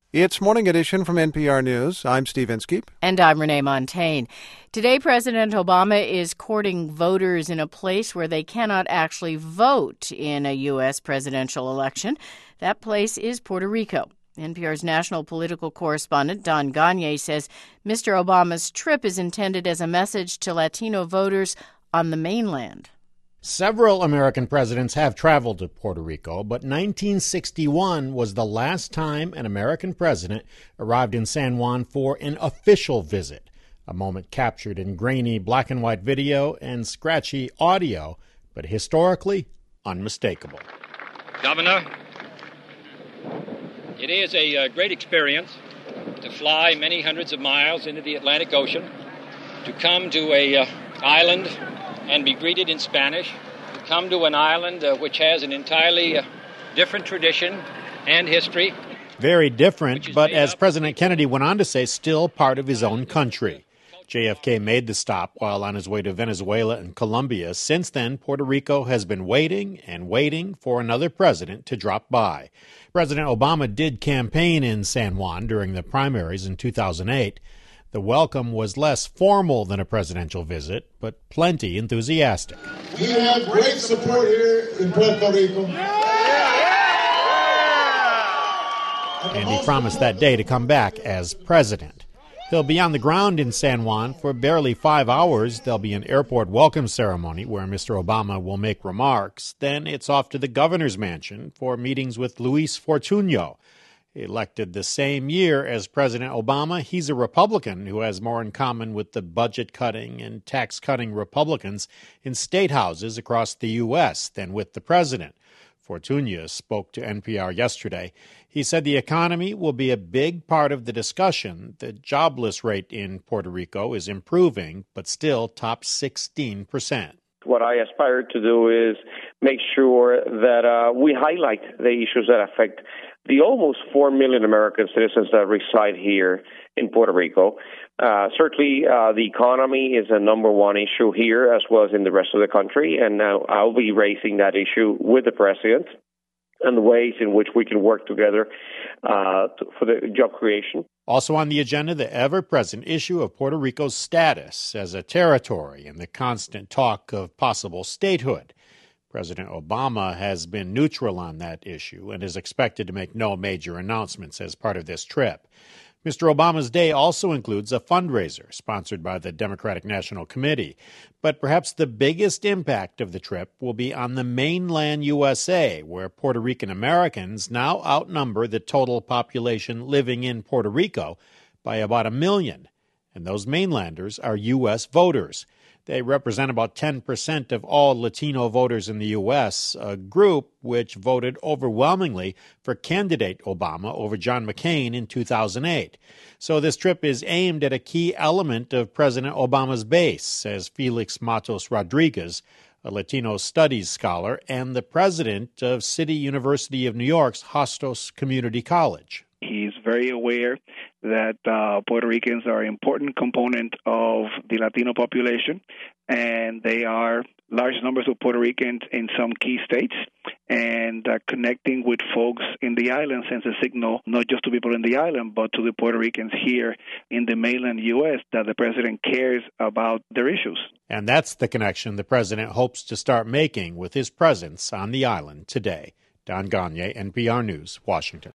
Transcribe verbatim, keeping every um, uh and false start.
It's Morning Edition from N P R News. I'm Steve Inskeep. And I'm Renee Montaigne. Today, President Obama is courting voters in a place where they cannot actually vote in a U S presidential election. That place is Puerto Rico. N P R's national political correspondent Don Gonyea says Mister Obama's trip is intended as a message to Latino voters on the mainland. Several American presidents have traveled to Puerto Rico, but nineteen sixty-one was the last time an American president arrived in San Juan for an official visit, a moment captured in grainy black and white video and scratchy audio, but historically unmistakable. Governor, it is a uh, great experience to fly many hundreds of miles into the Atlantic Ocean, to come to a uh, island and be greeted in Spanish, to come to an island uh, which has an entirely uh, different tradition and history. Very different, but as President Kennedy went on to say, still part of his own country. J F K made the stop while on his way to Venezuela and Colombia. Since then, Puerto Rico has been waiting and waiting for another president to drop by. President Obama did campaign in San Juan during the primaries in two thousand eight. The welcome was less formal than a presidential visit, but plenty enthusiastic. We have great support here in Puerto Rico. And he promised that day to come back as president. He'll be on the ground in San Juan for barely five hours. There'll be an airport welcome ceremony where Mister Obama will make remarks. Then it's off to the governor's mansion for meetings with Luis Fortuño. Elected the same year as President Obama, he's a Republican who has more in common with the budget-cutting and tax-cutting Republicans in state houses across the U S than with the president. Fortuño spoke to N P R yesterday. He said the economy will be a big part of the discussion. The jobless rate in Puerto Rico is improving, but still tops sixteen percent. What I aspire to do is make sure that uh, we highlight the issues that affect the almost four million American citizens that reside here in Puerto Rico. Uh, certainly, uh, the economy is a number one issue here as well as in the rest of the country, and uh, I'll be raising that issue with the president and the ways in which we can work together uh, to, for the job creation. Also on the agenda, the ever-present issue of Puerto Rico's status as a territory and the constant talk of possible statehood. President Obama has been neutral on that issue and is expected to make no major announcements as part of this trip. Mister Obama's day also includes a fundraiser sponsored by the Democratic National Committee. But perhaps the biggest impact of the trip will be on the mainland U S A, where Puerto Rican Americans now outnumber the total population living in Puerto Rico by about a million. And those mainlanders are U S voters. They represent about ten percent of all Latino voters in the U S, a group which voted overwhelmingly for candidate Obama over John McCain in two thousand eight. So this trip is aimed at a key element of President Obama's base, says Felix Matos Rodriguez, a Latino studies scholar and the president of City University of New York's Hostos Community College. He's very aware that uh, Puerto Ricans are an important component of the Latino population, and they are large numbers of Puerto Ricans in some key states, and uh, connecting with folks in the island sends a signal not just to people in the island, but to the Puerto Ricans here in the mainland U S that the president cares about their issues. And that's the connection the president hopes to start making with his presence on the island today. Don Gonyea, N P R News, Washington.